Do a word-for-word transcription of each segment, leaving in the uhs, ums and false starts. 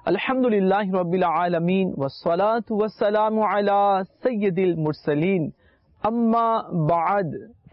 আলহামদুলিল্লাহি রাব্বিল আলামিন ওয়াসসালাতু ওয়াসসালামু আলা সাইয়্যিদিল মুরসালিন আম্মা বা'দ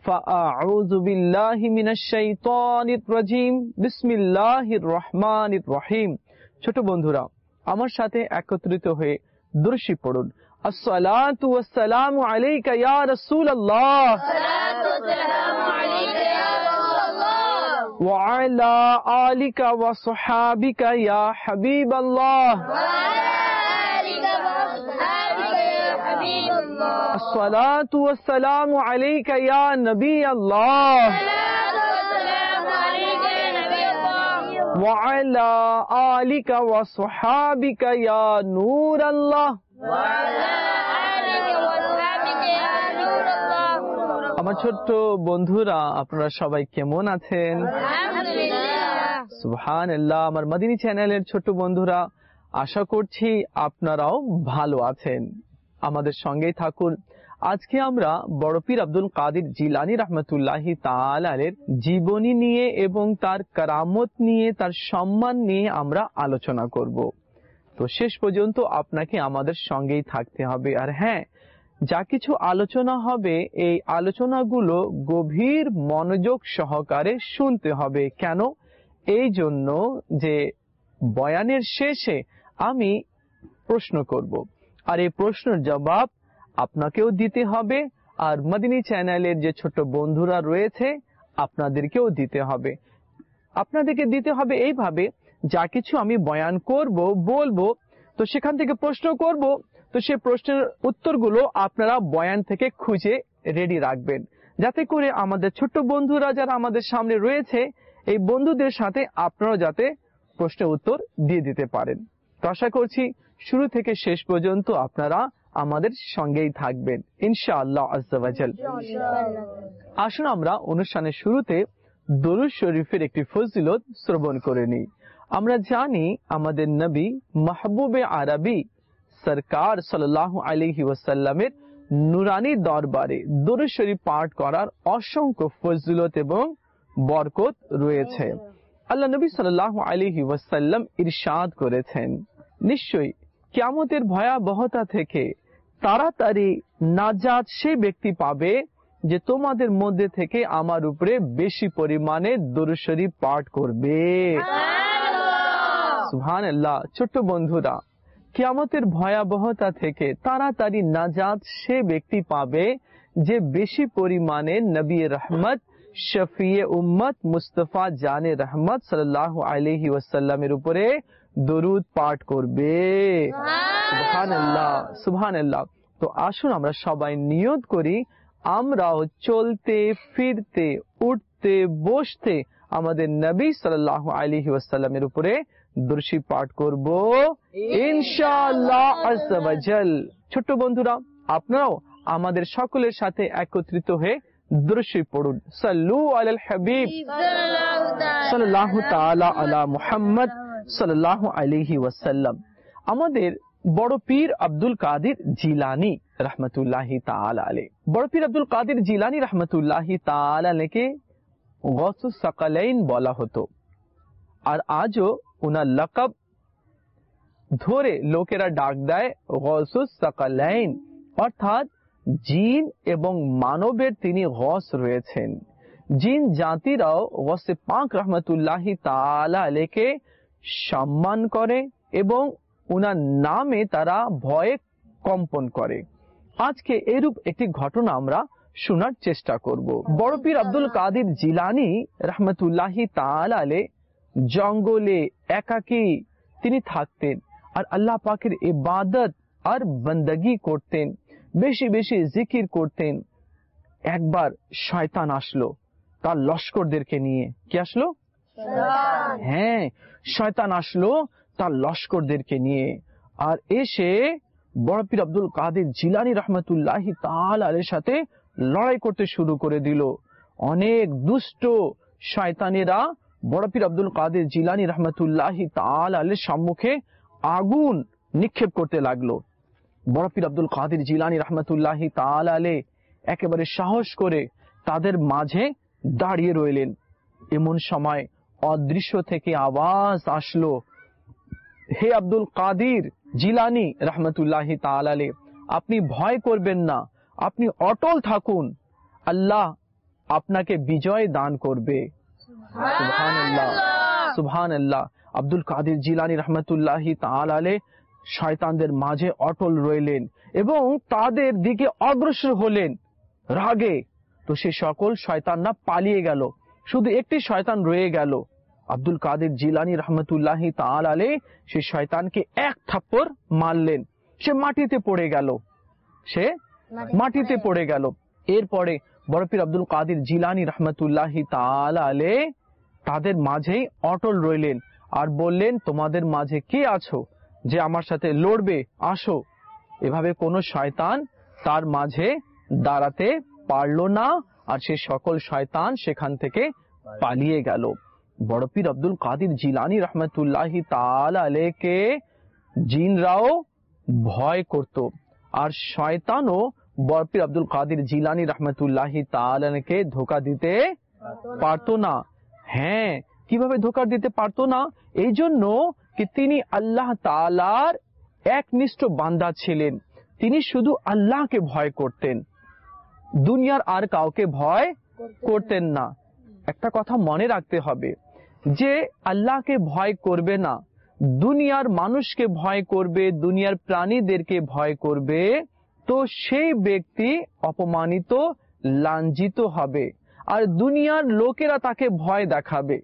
ফাআউযু বিল্লাহি মিনাশ শাইতানির রাজীম বিসমিল্লাহির রহমানির রহিম। ছোট বন্ধুরা, আমার সাথে একত্রিত হয়ে দুরূদ শরীফ পড়ুন। আসসালাতু ওয়াসসালামু আলাইকা ইয়া রাসূলুল্লাহ, সালাতু ওয়াসসালামু আলাইকা ইয়া রাসূলুল্লাহ, ওয়া আলা আলিকা ওয়া সাহবিকা ইয়া হাবিবাল্লাহ, ওয়া আলা আলিকা ওয়া আসহাবিকা ইয়া হাবিবাল্লাহ, আসসালাতু ওয়াসসালামু আলাইকা ইয়া নবিয়াল্লাহ, সালাতু ওয়াসসালামু আলাইকা ইয়া নবিয়াল্লাহ, ওয়া আলা আলিকা ওয়া সাহবিকা ইয়া নূরাল্লাহ। ওয়া আলা আলিকা ওয়া আসহাবিকা ইয়া নূরাল্লাহ। আমার ছোট্ট বন্ধুরা, আপনারা সবাই কেমন আছেন? আলহামদুলিল্লাহ। সুবহানাল্লাহ। আমার মদিনী চ্যানেলের ছোট্ট বন্ধুরা, আশা করছি আপনারাও ভালো আছেন। আমাদের সঙ্গেই থাকুন। আজকে আমরা বড় পীর আব্দুল কাদের জিলানী রাহমাতুল্লাহি তাআলা আলাইহির জীবনী নিয়ে এবং তার কারামত নিয়ে, তার সম্মান নিয়ে আমরা আলোচনা করব। তো শেষ পর্যন্ত আপনাকে আমাদের সঙ্গেই থাকতে হবে। আর হ্যাঁ, যা কিছু আলোচনা হবে, এই আলোচনাগুলো গভীর মনোযোগ সহকারে শুনতে হবে। কেন? এই জন্য যে বয়ানের শেষে আমি প্রশ্ন করব, আর এই প্রশ্নের জবাব আপনাকেও দিতে হবে, আর মদিনী চ্যানেলের যে ছোট বন্ধুরা রয়েছে আপনাদেরকেও দিতে হবে। আপনাদেরকে দিতে হবে এইভাবে, যা কিছু আমি বয়ান করব, বলবো, তো সেখান থেকে প্রশ্ন করব, তো সেই প্রশ্নের উত্তরগুলো আপনারা বয়ান থেকে খুঁজে রেডি রাখবেন, যাতে করে আমাদের ছোট্ট বন্ধুরা যারা আমাদের সামনে রয়েছে, এই বন্ধুদের সাথে আপনারাও যাতে প্রশ্নের উত্তর দিয়ে দিতে পারেন। তো আশা করছি শুরু থেকে শেষ পর্যন্ত আপনারা আমাদের সঙ্গেই থাকবেন ইনশাআল্লাহ আজ্জা ওয়া জাল। আসুন আমরা অনুষ্ঠানের শুরুতে দরুদ শরীফের একটি ফজিলত শ্রবণ করে নিই। আমরা জানি আমাদের নবী মাহবুবে আরবি সরকার সাল্লাল্লাহু আলাইহি ওয়াসাল্লামের নুরানি দরবারে দরুদ শরীফ পাঠ করার অসংখ্য ফজিলত এবং বরকত রয়েছে। আল্লাহ নবী সাল্লাল্লাহু আলাইহি ওয়াসাল্লাম ইরশাদ করেছেন, নিশ্চয়ই কিয়ামতের ভয়াবহতা থেকে তাড়াতাড়ি নাজাত সে ব্যক্তি পাবে যে তোমাদের মধ্যে থেকে আমার উপরে বেশি পরিমাণে দরুদ শরীফ পাঠ করবে। সুবহানাল্লাহ। ছোট্ট বন্ধুরা, কিয়ামতের ভয়াবহতা থেকে তাড়াতাড়ি নাজাত সে ব্যক্তি পাবে যে বেশি পরিমাণে নবী রহমত শফিয়ে উম্মত মুস্তাফা জানে রহমত সাল্লাল্লাহু আলাইহি ওয়াসাল্লামের উপরে দরুদ পাঠ করবে। সুবহানাল্লাহ, সুবহানাল্লাহ। তো আসুন আমরা সবাই নিয়ত করি, আমরাও চলতে ফিরতে উঠতে বসতে আমাদের নবী সাল্লাল্লাহু আলাইহি ওয়াসাল্লামের উপরে দরুদ শরীফ পাঠ করব ইনশাআল্লাহ আজ্জা ওয়া জাল। ছোট্ট বন্ধুরা, আপনারাও আমাদের সকলের সাথে একত্রিত হয়ে দরুদ শরীফ পড়ুন। সাল্লু আলাল হাবিব সাল্লাল্লাহু তাআলা আলা মুহাম্মদ সাল্লাল্লাহু আলাইহি ওয়াসাল্লাম। আমাদের বড় পীর আব্দুল কাদের জিলানী রাহমাতুল্লাহি তাআলা আলাইহি, বড় পীর আব্দুল কাদের জিলানী রাহমাতুল্লাহি তাআলা আলাইহিকে গৌসুস সাকালাইন বলা হতো। আর আজও উনার লকব ধরে লোকেরা ডাক দেয় গৌসুস সাকালাইন, অর্থাৎ জিন এবং মানবের তিনি গৌস রয়েছেন। জিন জাতিরাও গৌসে পাক রাহমাতুল্লাহি তাআলা আলাইহিকে সম্মান করে এবং উনার নামে তারা ভয়ে কম্পন করে। আজকে এরূপ একটি ঘটনা আমরা শোনার চেষ্টা করব। বড় পীর আব্দুল কাদের জিলানী রাহমাতুল্লাহি তাআলা আলাইহি জঙ্গলে একাকী তিনি থাকতেন, আর আল্লাহ পাকের ইবাদত আর বندگی করতেন, বেশি বেশি জিকির করতেন। একবার শয়তান আসলো তার লস্করদেরকে নিয়ে। কি আসলো? হ্যাঁ, শয়তান আসলো তার লস্করদেরকে নিয়ে, আর এসে বড় পীর আব্দুল কাদের জিলানী রাহমাতুল্লাহি তাআলা আলাইহির সাথে লড়াই করতে শুরু করে দিল। অনেক দুষ্ট শয়তানেরা বড় পীর আব্দুল কাদের জিলানী রাহমাতুল্লাহি তাআলা আলাইহির সম্মুখে আগুন নিক্ষেপ করতে লাগলো। বড় পীর আব্দুল কাদের জিলানী রাহমাতুল্লাহি তাআলা আলাইহি একেবারে সাহস করে তাদের মাঝে দাঁড়িয়ে রইলেন। এমন সময় অদৃশ্য থেকে আওয়াজ আসলো, হে আব্দুল কাদির জিলানী রহমতুল্লাহি তাআলা আলাইহি, আপনি ভয় করবেন না, আপনি অটল থাকুন, আল্লাহ আপনাকে বিজয় দান করবে। সুবহানাল্লাহ, সুবহানাল্লাহ। আব্দুল কাদির জিলানী রহমতুল্লাহি তাআলা আলাইহি শয়তানদের মাঝে অটল রইলেন এবং তাদের দিকে অগ্রসর হলেন রাগে। তো সে সকল শয়তানরা পালিয়ে গেল, শুধু একটি শয়তান রয়ে গেল। আব্দুল কাদের জিলানী রহমতুল্লাহি তাআলা আলাইহি সে শয়তানকে এক থাপ্পড় মারলেন, সে মাটিতে পড়ে গেল, সে মাটিতে পড়ে গেল। এরপরে বড় পীর আব্দুল কাদের জিলানী রহমতুল্লাহি তাআলা আলাইহি তাদের মাঝেই অটল রইলেন আর বললেন, তোমাদের মাঝে কে আছো যে আমার সাথে লড়বে, আসো। এভাবে কোনো শয়তান তার মাঝে দাঁড়াতে পারল না আর সে সকল শয়তান সেখান থেকে পালিয়ে গেল। বড় পীর আব্দুল কাদের জিলানী রহমতুল্লাহি তাআলা আলাইহিকে জিনরাও ভয় করত আর শয়তানও বড় পীর আব্দুল কাদের জিলানী রহমতুল্লাহি তাআলা আলাইহিকে ধোঁকা দিতে পারতো না। হ্যাঁ, কিভাবে ধোঁকা দিতে পারতো না? এই জন্য কি তিনি আল্লাহ তাআলার একনিষ্ঠ বান্দা ছিলেন, তিনি শুধু আল্লাহকে ভয় করতেন, দুনিয়ার আর কাউকে ভয় করতেন না। একটা কথা মনে রাখতে হবে, যে আল্লাহকে ভয় করবে না, দুনিয়ার মানুষকে ভয় করবে, দুনিয়ার প্রাণীদেরকে ভয় করবে, তো সেই ব্যক্তি অপমানিত, লাঞ্ছিত হবে আর দুনিয়ার লোকেরা তাকে ভয় দেখাবে।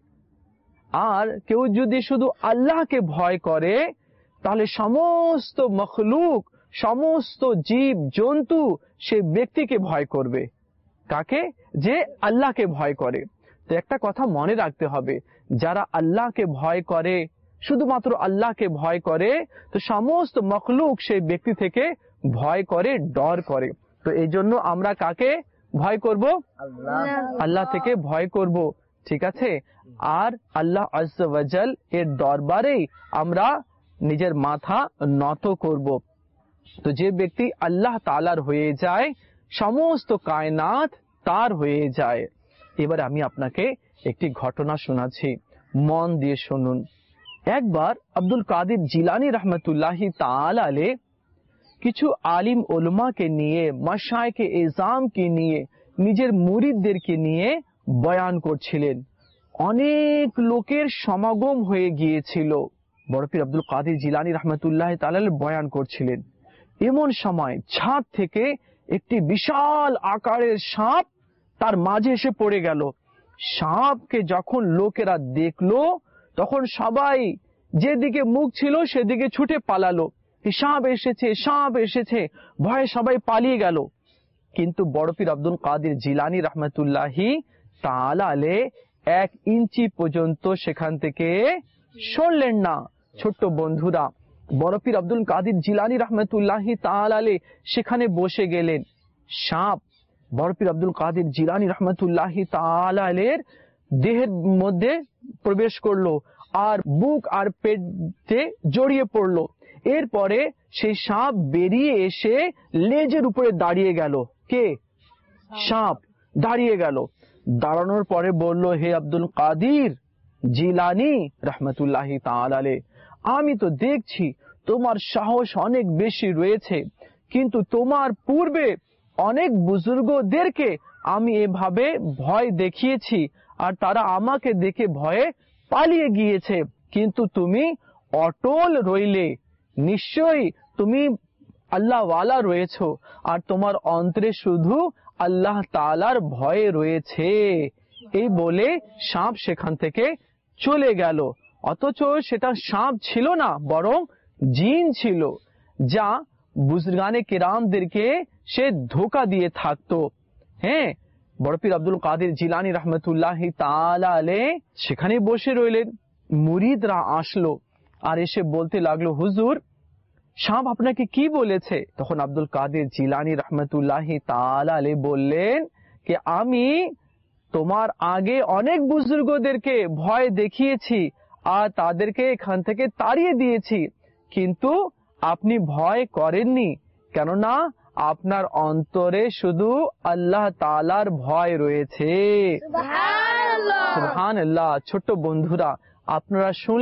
আর কেউ যদি শুধু আল্লাহকে ভয় করে, তাহলে সমস্ত মখলুক, সমস্ত জীব জন্তু সে ব্যক্তিকে ভয় করবে। কাকে? যে আল্লাহকে ভয় করে। তো একটা কথা মনে রাখতে হবে, যারা আল্লাহকে ভয় করে, শুধুমাত্র আল্লাহকে ভয় করে, তো সমস্ত মখলুক সেই ব্যক্তি থেকে ভয় করে, ডর করে। তো এই জন্য আমরা কাকে ভয় করব? আল্লাহ থেকে ভয় করব, ঠিক আছে? আর আল্লাহ আজ্জা ওয়া জাল এর দরবারে আমরা নিজের মাথা নত করব। তো যে ব্যক্তি আল্লাহ তাআলার হয়ে যায়, সমস্ত কায়নাত তার হয়ে যায়। এবার আমি আপনাকে একটি ঘটনা শোনাচ্ছি, মন দিয়ে শুনুন। একবার আব্দুল কাদের জিলানী রহমতুল্লাহি তাআলা আলাইহি কিছু আলিম উলামাকে নিয়ে, মাশায়েখে এজামকে নিয়ে, নিজের মুরিদদেরকে নিয়ে বয়ান করছিলেন। অনেক লোকের সমাগম হয়ে গিয়েছিল। বড় পীর আব্দুল কাদের জিলানী রহমতুল্লাহি তাআলা আলাইহি বয়ান করছিলেন। এমন সময় ছাদ থেকে একটি বিশাল আকারের সাপ তার মাঝে এসে পড়ে গেল। সাপকে যখন লোকেরা দেখলো, তখন সবাই যেদিকে মুখ ছিল সেদিকে ছুটে পালালো। সাপ এসেছে, সাপ এসেছে, ভয়ে সবাই পালিয়ে গেল। কিন্তু বড় পীর আব্দুল কাদের জিলানী রহমতুল্লাহি তাআলা আলাইহি এক ইঞ্চি পর্যন্ত সেখান থেকে সরলেন না। ছোট্ট বন্ধুরা, বড় পীর আব্দুল কাদের জিলানী রহমতুল্লাহি তাআলা আলাইহি সেখানে বসে গেলেন। সাপ বড় পীর আব্দুল কাদের জিলানী রহমতুল্লাহি তাআলা আলাইহির দেহের মধ্যে প্রবেশ করলো আর বুক আর পেটে জড়িয়ে পড়লো। এরপরে সেই সাপ বেরিয়ে এসে লেজের উপরে দাঁড়িয়ে গেল। কে? সাপ দাঁড়িয়ে গেল। দাঁড়ানোর পরে বলল, হে আব্দুল কাদের জিলানী রহমতুল্লাহি তাআলা আলাইহি, আমি তো দেখছি তোমার সাহস অনেক বেশি রয়েছে, কিন্তু তোমার পূর্বে অনেক বুজুর্গদেরকে আমি এভাবে ভয় দেখিয়েছি আর তারা আমাকে দেখে ভয়ে পালিয়ে গিয়েছে, কিন্তু তুমি অটল রইলে। নিশ্চয়ই তুমি আল্লাহ ওয়ালা রয়েছো আর তোমার অন্তরে শুধু আল্লাহ তাআলার ভয় রয়েছে। এই বলে সাপ সেখান থেকে চলে গেল। অথচ সেটা সাপ ছিল না, বরং জিন ছিল, যা বুজুর্গানে কেরামদেরকে সে ধোঁকা দিয়ে থাকতো। হ্যাঁ, বড় পীর আব্দুল কাদের জিলানী রহমতুল্লাহি তাআলা আলাইহি সেখানে বসে রইলেন। মুরিদরা আসলো আর এসে বলতে লাগলো, হুজুর, সাপ আপনাকে কি বলেছে? তখন আব্দুল কাদের জিলানী রহমতুল্লাহি তাআলা আলাইহি বললেন যে আমি তোমার আগে অনেক বুজুর্গদেরকে ভয় দেখিয়েছি আর তাদেরকে এখান থেকে তাড়িয়ে দিয়েছি, কিন্তু আপনি ভয় করেননি, কেননা আপনার অন্তরে শুধু আল্লাহ তাআলার ভয় রয়েছে। সুবহানাল্লাহ, সুবহানাল্লাহ। ছোট্ট বন্ধুরা, আপনারা শুনলেন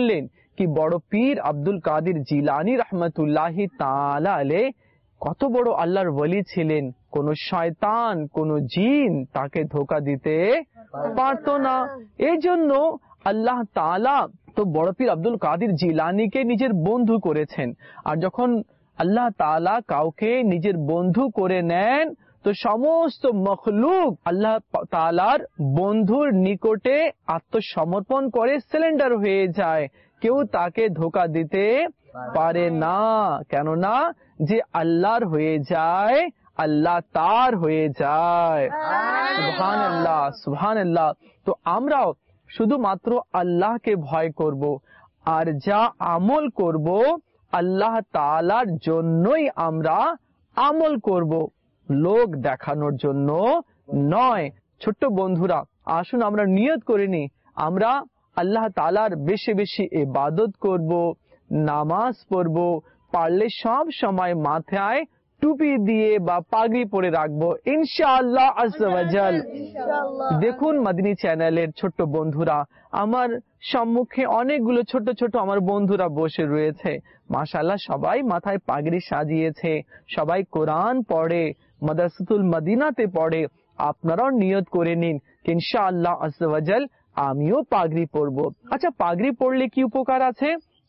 কি বড় পীর আব্দুল কাদের জিলানী রহমতুল্লাহি তাআলা আলাইহি কত বড় আল্লাহর ওলি ছিলেন, কোন শয়তান কোন জিন তাকে ধোঁকা দিতে পারত না। এই জন্য আল্লাহ তাআলা তো বড় পীর আব্দুল কাদের জিলানীকে নিজের বন্ধু করেছেন। আর যখন আল্লাহ তাআলা কাউকে নিজের বন্ধু করে নেন তো সমস্ত মখলুক আল্লাহ তাআলার বন্ধুর নিকটে আত্মসমর্পণ করে সিলেন্ডার হয়ে যায়, কেউ তাকে ধোঁকা দিতে পারে না। কেননা যে আল্লাহর হয়ে যায় আল্লাহ তার হয়ে যায়। সুবহানাল্লাহ সুবহানাল্লাহ। তো আমরাও শুধুমাত্র আল্লাহকে ভয় করব, আর যা আমল করব আল্লাহ তাআলার জন্যই আমরা আমল করব, লোক দেখানোর জন্য নয়। ছোট্ট বন্ধুরা, আসুন আমরা নিয়ত করে নিই আমরা আল্লাহ তাআলার বেশি বেশি ইবাদত করব, নামাজ পড়ব, পারলে সব সময় মাথায় টুপি দিয়ে বা পাগড়ি পরে রাখবো ইনশাআল্লাহ আজ্জা ওয়া জাল। দেখুন মদিনী চ্যানেলের ছোট্ট বন্ধুরা, আমার সম্মুখে অনেকগুলো ছোট ছোট আমার বন্ধুরা বসে রয়েছে, মাশাআল্লাহ সবাই মাথায় পাগড়ি সাজিয়েছে, সবাই কোরআন পড়ে, মাদ্রাসাতুল মদিনাতে পড়ে। আপনারাও নিয়ত করে নিন ইনশাআল্লাহ আজ্জা ওয়া জাল আমিও পাগড়ি পরবো। আচ্ছা, পাগড়ি পরলে কি উপকার আছে?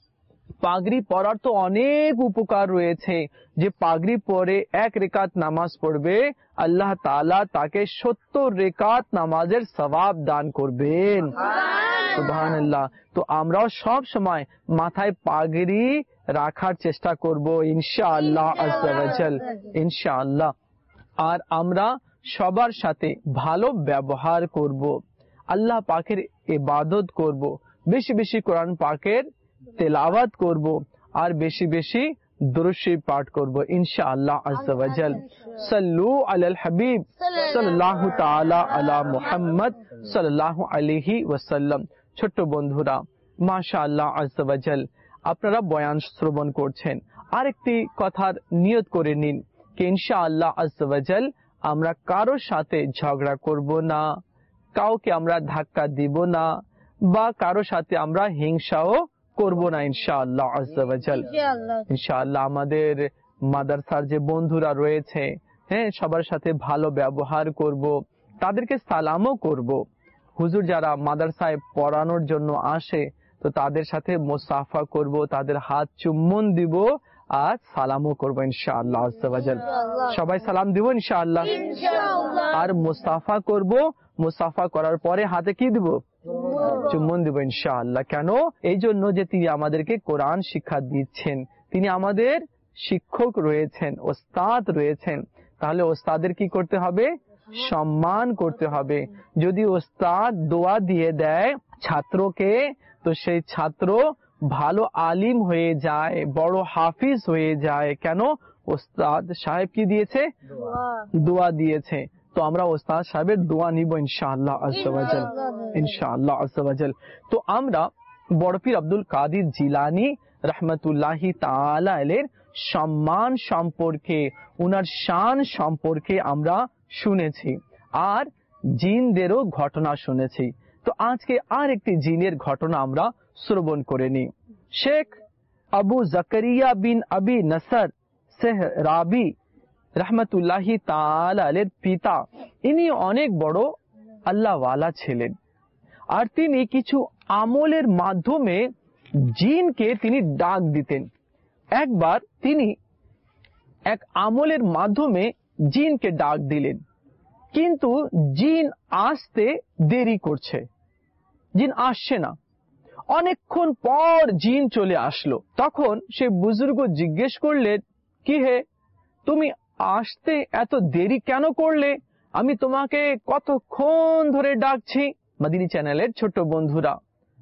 পাগড়ি পরার তো অনেক উপকার রয়েছে। যে পাগড়ি পরে এক রেকাত নামাজ পড়বে আল্লাহ তাআলা তাকে সত্তর রেকাত নামাজের সওয়াব দান করবেন। সুবহানাল্লাহ। তো আমরাও সব সময় মাথায় পাগড়ি রাখার চেষ্টা করব ইনশাআল্লাহ আজ্জা ওয়া জাল ইনশাআল্লাহ। আর আমরা সবার সাথে ভালো ব্যবহার করব, আল্লাহ পাকের ইবাদত করব, বেশি বেশি কোরআন পাকের তেলাওয়াত করব, আর বেশি বেশি দুরূদ শরীফ পাঠ করব ইনশাআল্লাহ আজ্জা ওয়া জাল। সাল্লু আলাল হাবিব সাল্লাল্লাহু তাআলা আলা মুহাম্মদ সাল্লাল্লাহু আলাইহি ওয়াসাল্লাম। ছোট্ট বন্ধুরা, মাশাআল্লাহ আজ্জা ওয়া জাল আপনারা বয়ান শ্রবণ করছেন। আরেকটি কথার নিয়ত করে নিন যে ইনশাআল্লাহ আজ্জা ওয়া জাল আমরা কারোর সাথে ঝগড়া করব না, কাউকে আমরা ধাক্কা দিব না, বা কারোর সাথে আমরা হিংসাও করব না ইনশাআল্লাহ আজ্জা ওয়া জাল। ইনশাআল্লাহ আমাদের মাদ্রাসার যে বন্ধুরা রয়েছে, হ্যাঁ, সবার সাথে ভালো ব্যবহার করব, তাদেরকে সালামও করব। হুজুর যারা মাদ্রাসায় পড়ানোর জন্য আসে তো তাদের সাথে মুসাফা করব, তাদের হাত চুম্বন দিব আর সালামও করব ইনশাআল্লাহ আজ্জা ওয়া জাল। সবাই সালাম দিব ইনশাআল্লাহ, আর মুসাফা করব। মুসাফা করার পরে হাতে কি দিব? চুম্বন দিব ইনশাআল্লাহ। কেন? এই জন্য যে তিনি আমাদেরকে কোরআন শিক্ষা দিচ্ছেন, তিনি আমাদের শিক্ষক রয়েছেন, ওস্তাদ রয়েছেন। তাহলে ওস্তাদের কি করতে হবে? সম্মান করতে হবে। যদি ওস্তাদ দোয়া দিয়ে দেয় ছাত্রকে তো সেই ছাত্র ভালো আলিম হয়ে যায়, বড় হাফিজ হয়ে যায়। কেন? ওস্তাদ সাহেব কি দিয়েছে? দোয়া দিয়েছে। তো আমরা ওস্তাদ সাহেবের দোয়া নিব ইনশাআল্লাহ আজ্জা ওয়া জাল ইনশাআল্লাহ আজ্জা ওয়া জাল। তো আমরা বড় পীর আব্দুল কাদের জিলানী রহমতুল্লাহি তাআলা আলাইহির সম্মান সম্পর্কে, উনার শান সম্পর্কে আমরা শুনেছি, আর জিনদেরও ঘটনা শুনেছি। তো আজকে আর একটি জিনের ঘটনা আমরা শ্রবণ করে নিই। শেখ আবু জাকারিয়া বিন আবি নসর সেহরাবি রহমতুল্লাহি তাআলা আলাইহির পিতা, ইনি অনেক বড় আল্লাহওয়ালা ছিলেন, আর তিনি কিছু আমলের মাধ্যমে জিনকে তিনি ডাক দিতেন। একবার তিনি এক আমলের মাধ্যমে জিনকে ডাক দিলেন, কিন্তু জিন আসতে দেরি করছে, জিন আসছে না। অনেকক্ষণ পর জিন চলে আসলো। তখন সে বুজুর্গ জিজ্ঞেস করলেন, কি হে, তুমি আসতে এত দেরি কেন করলে? আমি তোমাকে কতক্ষণ ধরে ডাকছি। মদিনী চ্যানেলের ছোট বন্ধুরা,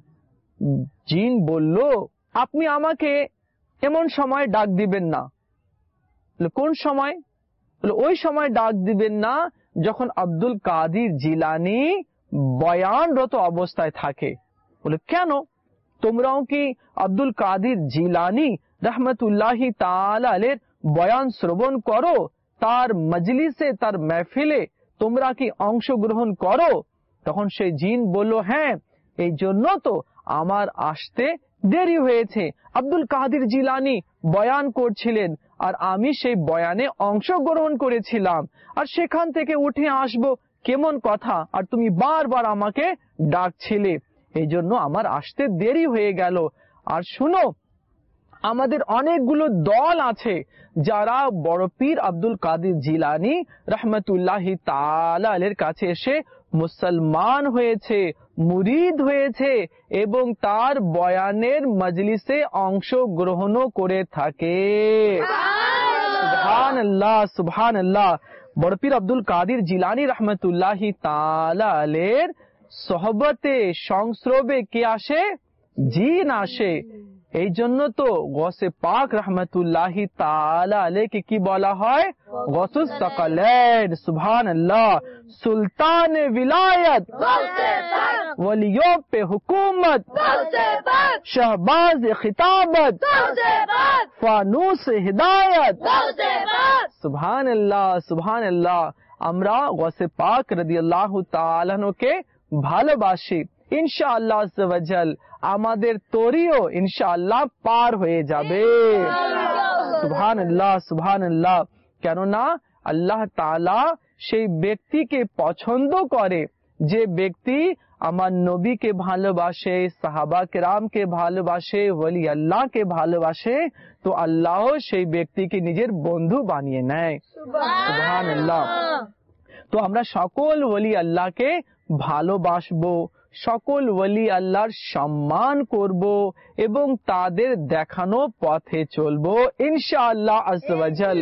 জিন বলল, আপনি আমাকে এমন সময় ডাক দিবেন না। কোন সময়? ওই সময় ডাক দিবেন না যখন আব্দুল কাদের জিলানী বয়ানরত অবস্থায় থাকে। বলে, কেন? তোমরাও কি আব্দুল কাদের জিলানী রহমতুল্লাহি তাআলা আলাইহির বয়ান শ্রবণ করো? তার মজলিসে, তার মাহফিলে তোমরা কি অংশগ্রহণ করো? তখন সেই জিন বলল, হ্যাঁ, এই জন্য তো আমার আসতে দেরি হয়েছে। আব্দুল কাদের জিলানী বয়ান করছিলেন আর আমি সেই বয়ানে অংশগ্রহণ করেছিলাম, আর সেখান থেকে উঠে আসবো কেমন কথা, আর তুমি বারবার আমাকে ডাকছিলে, এই জন্য আমার আসতে দেরি হয়ে গেল। আর শুনো, আমাদের অনেকগুলো দল আছে যারা বড় পীর আব্দুল কাদের জিলানী রহমতুল্লাহি তাআলা আলাইহির কাছে এসে মুসলমান হয়েছে, মুরিদ হয়েছে এবং তার বয়ানের মজলিসে অংশগ্রহণও করে থাকে। সুবহানাল্লাহ, সুবহানাল্লাহ। বড় পীর আব্দুল কাদের জিলানী রহমতুল্লাহি তাআলা আলাইহির সোহবতে সংস্রবে কে আসে? জিন আসে। এই জন্য তো গৌসে পাক রহমতুল্লাহি তাআলা আলাইহিকে কি বলা হয়? গৌসুস সাকালাইন। সুবহানাল্লাহ। সুলতান विलायत, वलियों पे हुकूमत, शहबाज खिताबत, फानूस हिदायत। সুবহানাল্লাহ, সুবহানাল্লাহ। আমরা গৌসে পাক রাদিয়াল্লাহু তাআলা আনহুকে ভালোবাসি। ইনশাআল্লাহ আজ্জা ওয়া জাল আমাদের তরিও ইনশাআল্লাহ পার হয়ে যাবে। সুবহানাল্লাহ, সুবহানাল্লাহ। কেননা আল্লাহ তাআলা সেই ব্যক্তিকে পছন্দ করে যে ব্যক্তি আমার নবীকে ভালোবাসে, সাহাবা কেরামকে ভালোবাসে, ওলি আল্লাহকে ভালোবাসে, তো আল্লাহ সেই ব্যক্তিকে নিজের বন্ধু বানিয়ে নেয়। সুবহানাল্লাহ। তো আমরা সকল ওলি আল্লাহকে ভালোবাসবো, সকল ওলি আল্লাহর সম্মান করব এবং তাদের দেখানো পথে চলবো ইনশাআল্লাহ আজ্জা ওয়া জাল।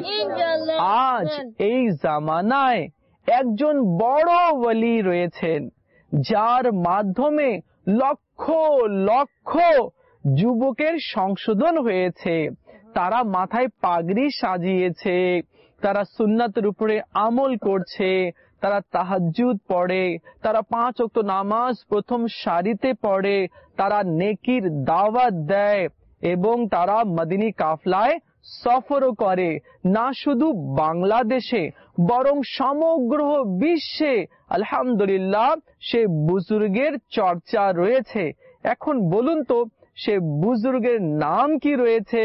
আজ এই জামানায় একজন বড় ওলি রয়েছেন যার মাধ্যমে লক্ষ লক্ষ যুবকের সংশোধন হয়েছে। তারা মাথায় পাগড়ি সাজিয়েছে, তারা সুন্নাতের উপরে আমল করছে, তারা তাহাজ্জুদ পড়ে, তারা পাঁচ ওয়াক্ত নামাজ প্রথম সারিতে পড়ে, তারা নেকির দাওয়াত দেয় এবং তারা মদিনী কাফলায় সফরও করে। না শুধু বাংলাদেশে বরং সমগ্র বিশ্বে আলহামদুলিল্লাহ সে বুজুর্গের চর্চা রয়েছে। এখন বলুন তো সে বুজুর্গের নাম কি রয়েছে?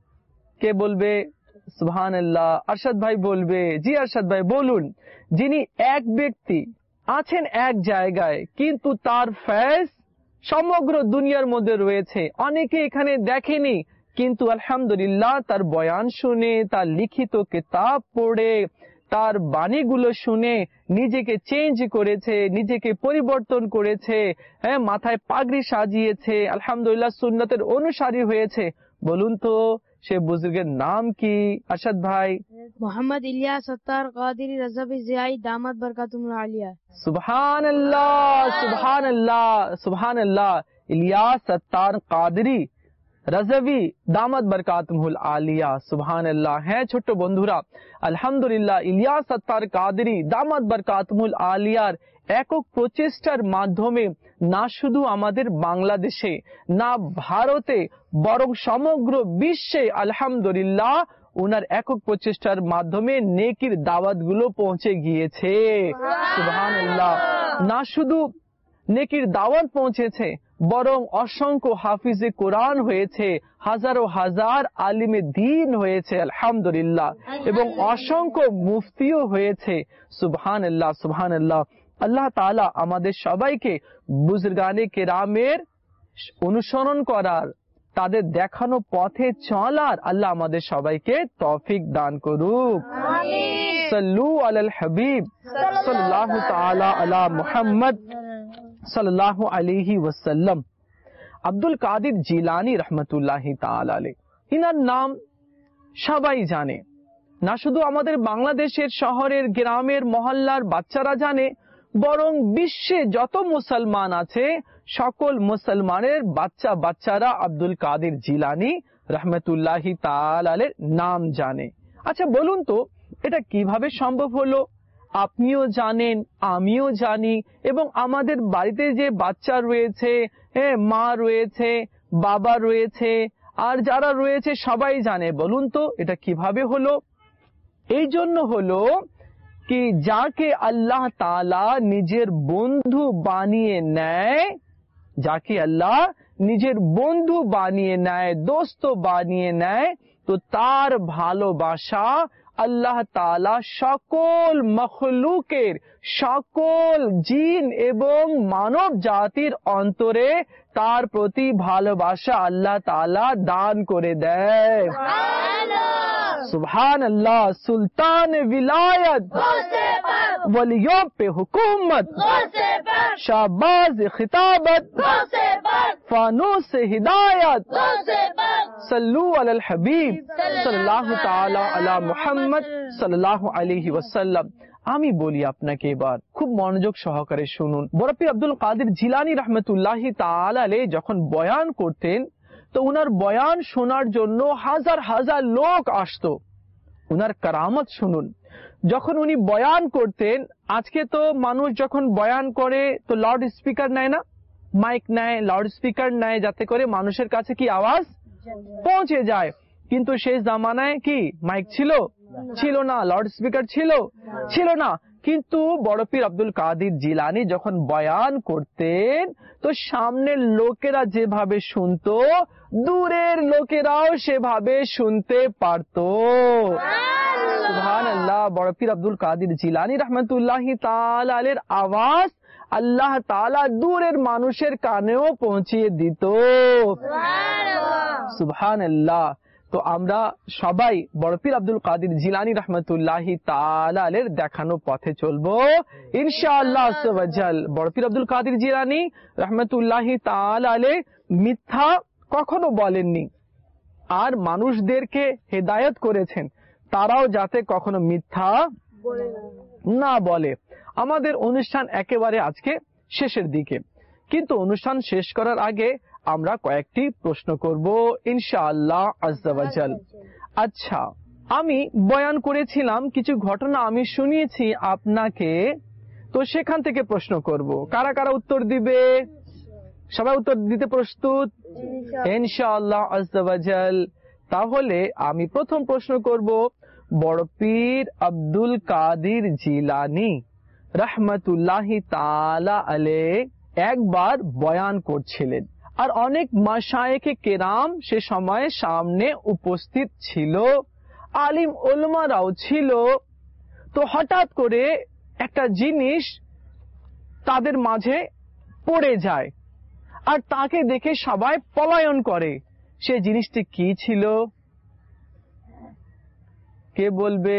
কে বলবে? সুবহানাল্লাহ। আরশাদ ভাই বলবে। জি আরশাদ ভাই বলুন। যিনি এক ব্যক্তি আছেন এক জায়গায় কিন্তু তার ফয়েজ সমগ্র দুনিয়ার মধ্যে রয়েছে, অনেকে এখানে দেখেনি কিন্তু আলহামদুলিল্লাহ তার বয়ান শুনে, তার লিখিত কিতাব পড়ে, তার বাণীগুলো শুনে নিজেকে চেঞ্জ করেছে, নিজেকে পরিবর্তন করেছে, হ্যাঁ মাথায় পাগড়ি সাজিয়েছে, আলহামদুলিল্লাহ সুন্নতের অনুসারী হয়েছে। বলুন তো সে বুজুর্গের নাম কি? আরশাদ ভাই। মোহাম্মদ ইলিয়াস সত্তার কাদেরী রাজাবি জিয়াই দামাত বরকাতুহুল আলিয়া। সুবহানাল্লাহ, সুবহানাল্লাহ, সুবহানাল্লাহ। ইলিয়াস সত্তার কাদেরী রাজাবি দামাত বরকাতুহুল আলিয়া। সুবহানাল্লাহ। হ্যাঁ ছোট্ট বন্ধুরা, আলহামদুলিল্লাহ ইলিয়াস সত্তার কাদেরী দামাত বরকাতুহুল আলিয়ার একক প্রচেষ্টার মাধ্যমে না শুধু আমাদের বাংলাদেশে, না ভারতে, বরং সমগ্র বিশ্বে আলহামদুলিল্লাহ উনার একক প্রচেষ্টার মাধ্যমে নেকির দাওয়াতগুলো পৌঁছে গিয়েছে। সুবহানাল্লাহ। না শুধু নেকির দাওয়াত পৌঁছেছে বরং অসংখ্য হাফিজে কোরআন হয়েছে, হাজারো হাজার আলিমে দ্বীন হয়েছে আলহামদুলিল্লাহ, এবং অসংখ্য মুফতিও হয়েছে। সুবহানাল্লাহ, সুবহানাল্লাহ। আল্লাহ তাআলা আমাদের সবাইকে বুজুর্গানে কেরামের অনুসরণ করার, তাদের দেখানো পথে চলার আল্লাহ আমাদের সবাইকে তৌফিক দান করুক। সাল্লু আলাল হাবিব সাল্লাল্লাহু তাআলা আলা মুহাম্মদ সাল্লাল্লাহু আলাইহি ওয়াসাল্লাম। আব্দুল কাদের জিলানী রহমতুল্লাহি তাআলা আলাইহি, ইনার নাম সবাই জানে। না শুধু আমাদের বাংলাদেশের শহরের, গ্রামের, মহল্লার বাচ্চারা জানে, বরং বিশ্বে যত মুসলমান আছে সকল মুসলমানের বাচ্চা বাচ্চারা আব্দুল কাদের জিলানী রহমতুল্লাহি তাআলা আলাইহির নাম জানে। আচ্ছা বলুন তো এটা কিভাবে সম্ভব হলো? আপনিও জানেন, আমিও জানি, এবং আমাদের বাড়িতে যে বাচ্চা রয়েছে, হ্যাঁ মা রয়েছে, বাবা রয়েছে, আর যারা রয়েছে সবাই জানে। বলুন তো এটা কিভাবে হলো? এই জন্য হলো কি যাকে আল্লাহ তাআলা নিজের বন্ধু বানিয়ে নেয়, যাকে আল্লাহ নিজের বন্ধু বানিয়ে নেয়, দোস্ত বানিয়ে নেয়, তো তার ভালোবাসা আল্লাহ তাআলা সকল মখলুকের, সকল জিন এবং মানব জাতির অন্তরে তার প্রতি ভালোবাসা আল্লাহ তাআলা দান করে দেয়। সুবহানাল্লাহ। সুলতান विलायत, वलियों पे हुकूमत, शाहबाज खिताबत, फानूस हिदायत, सल्लू अलल हबीब सल्लल्लाहु ताला अला मुहम्मद सल्लल्लाहु अलैहि वसल्लम। আমি বলি আপনাকে, এবার খুব মনোযোগ সহকারে শুনুন। বড় পীর আব্দুল কাদের জিলানী রহমতুল্লাহি তাআলা আলাইহি যখন বয়ান করতেন, তো উনার বয়ান শোনার জন্য হাজার হাজার লোক আসতো। উনার কারামত শুনুন। যখন উনি বয়ান করতেন, আজকে তো মানুষ যখন বয়ান করে তো লাউড স্পিকার নেয় না, মাইক নেয়, লাউড স্পিকার নেয়, যাতে করে মানুষের কাছে কি আওয়াজ পৌঁছে যায়। কিন্তু সেই জামানায় কি মাইক ছিল? ছিল না। লাউড স্পিকার ছিল? ছিল না। কিন্তু বড় পীর আব্দুল কাদের জিলানী যখন বয়ান করতেন, তো সামনের লোকেরা যেভাবে শুনতো, দূরের লোকেরাও সেভাবে শুনতে পারতো। সুবহানাল্লাহ। বড় পীর আব্দুল কাদের জিলানী রহমতুল্লাহি তাআলা আলাইহির আওয়াজ আল্লাহ তাআলা দূরের মানুষের কানেও পৌঁছিয়ে দিত। সুবহানাল্লাহ। তো আমরা সবাই বড় পীর আব্দুল কাদের জিলানী রহমতুল্লাহি তাআলা আলাইহির দেখানো পথে চলবো ইনশাআল্লাহ আযজা ওয়া জাল। বড় পীর আব্দুল কাদের জিলানী রহমতুল্লাহি তাআলা আলাইহি মিথ্যা কখনো বলেননি, আর মানুষদেরকে হেদায়েত করেছেন তারাও যাতে কখনো মিথ্যা না বলে। আমাদের অনুষ্ঠান একেবারে আজকে শেষের দিকে, কিন্তু অনুষ্ঠান শেষ করার আগে আমরা কয়েকটি প্রশ্ন করব ইনশাআল্লাহ আযজা ওয়া জাল। আচ্ছা, আমি বয়ান করেছিলাম, কিছু ঘটনা আমি শুনিয়েছি আপনাকে, তো সেখান থেকে প্রশ্ন করব। কারা কারা উত্তর দিবে? সবাই উত্তর দিতে প্রস্তুত ইনশাআল্লাহ আযজা ওয়া জাল। তাহলে আমি প্রথম প্রশ্ন করব, বড় পীর আব্দুল কাদের জিলানী রহমতুল্লাহি তাআলা আলাইহি একবার বয়ান করছিলেন, আর অনেক মাশায়েখে কেরাম সে সময় সামনে উপস্থিত ছিল, আলিম উলামারাও ছিল। তো হঠাৎ করে একটা জিনিস তাদের মাঝে পড়ে যায়, আর তাকে দেখে সবাই পলায়ন করে। সে জিনিসটি কি ছিল? কে বলবে?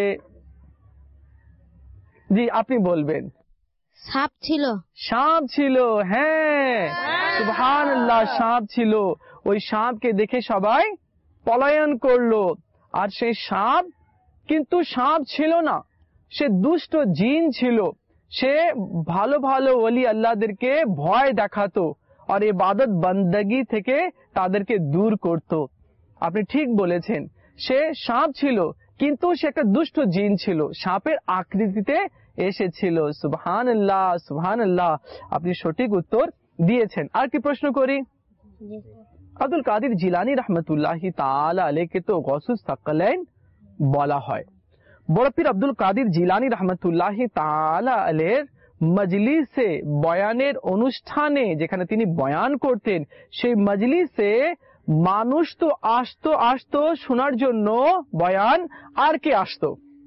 জি, আপনি বলবেন। সাপ ছিল। সাপ ছিল। হ্যাঁ, সুবহানাল্লাহ, সাপ ছিল। ওই সাপকে দেখে সবাই পলায়ন করলো। আর সেই সাপ কিন্তু সাপ ছিল না, সে দুষ্ট জিন ছিল। সে ভালো ভালো ওলি আল্লাহদেরকে ভয় দেখাতো আর ইবাদত বندگی থেকে তাদেরকে দূর করত। আপনি ঠিক বলেছেন, সে সাপ ছিল, কিন্তু সে একটা দুষ্ট জিন ছিল, সাপের আকৃতিতে এসেছিল। সুবহানাল্লাহ, সুবহানাল্লাহ, আপনি সঠিক উত্তর দিয়েছেন। আর কি প্রশ্ন করি? আব্দুল কাদের জিলানী রহমতুল্লাহি তাআলা আলাইহি তো গৌসুস সাকলাইন বলা হয়। বড় পীর আব্দুল কাদের জিলানী রহমতুল্লাহি তাআলা আলাইহির মজলিসে, বয়ানের অনুষ্ঠানে যেখানে তিনি বয়ান করতেন, সেই মজলিসে মানুষ তো আসতো আসতো শোনার জন্য বয়ান। আর কে আসতো?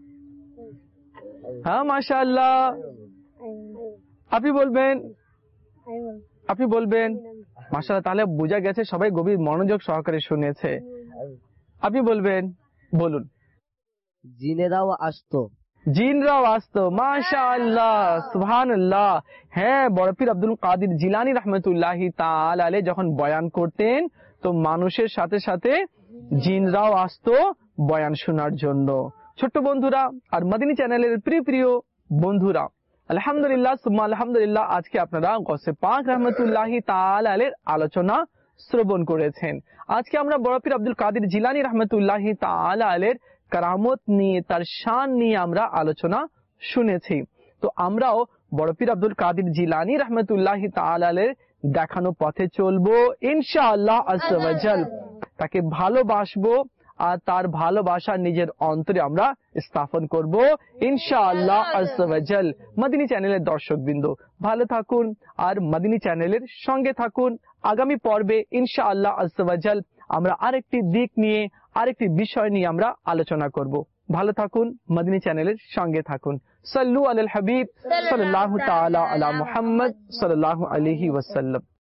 হ্যাঁ, মাশাআল্লাহ, আপনি বলবেন, আপনি বলবেন। মাশাআল্লাহ, তাহলে বোঝা গেছে সবাই গভীর মনোযোগ সহকারে শুনেছে। আপনি বলবেন, বলুন। জিনেরাও আসতো। জিনরাও আসতো। মাশাআল্লাহ, সুবহানাল্লাহ। হ্যাঁ, বড় পীর আব্দুল কাদের জিলানী রহমতুল্লাহি তাআলা আলাইহি যখন বয়ান করতেন, তো মানুষের সাথে সাথে জিনরাও আসতো বয়ান শোনার জন্য। ছোট্ট বন্ধুরা আর মদিনী চ্যানেলের প্রিয় প্রিয় বন্ধুরা, আলহামদুলিল্লাহ সুম্মা আলহামদুলিল্লাহ, আজকে আপনারা গৌসে পাক রহমতুল্লাহি তাআলা আলাইহির আলোচনা শ্রবণ করেছেন। আজকে আমরা বড় পীর আব্দুল কাদের জিলানী রহমতুল্লাহি তাআলা আলাইহির কারামত নিয়ে, তার শান নিয়ে আমরা আলোচনা শুনেছি। তো আমরাও বড় পীর আব্দুল কাদের জিলানী রহমতুল্লাহি তাআলা আলাইহির দেখানো পথে চলবো ইনশাআল্লাহ আযজা ওয়া জাল। তাকে ভালোবাসবো আর তার ভালোবাসা নিজের অন্তরে আমরা স্থাপন করব ইনশাআল্লাহ আজ্জা ওয়া জাল। মদিনী চ্যানেলের দর্শকবৃন্দ ভালো থাকুন আর মদিনী চ্যানেলের সঙ্গে থাকুন। আগামী পর্বে ইনশাআল্লাহ আজ্জা ওয়া জাল আমরা আরেকটি দিক নিয়ে আরেকটি বিষয় নিয়ে আমরা আলোচনা করব। ভালো থাকুন, মদিনী চ্যানেলের সঙ্গে থাকুন। সাল্লু আলাল হাবিব সাল্লাল্লাহু তাআলা আলা মুহাম্মদ সাল্লাল্লাহু আলাইহি ওয়াসাল্লাম।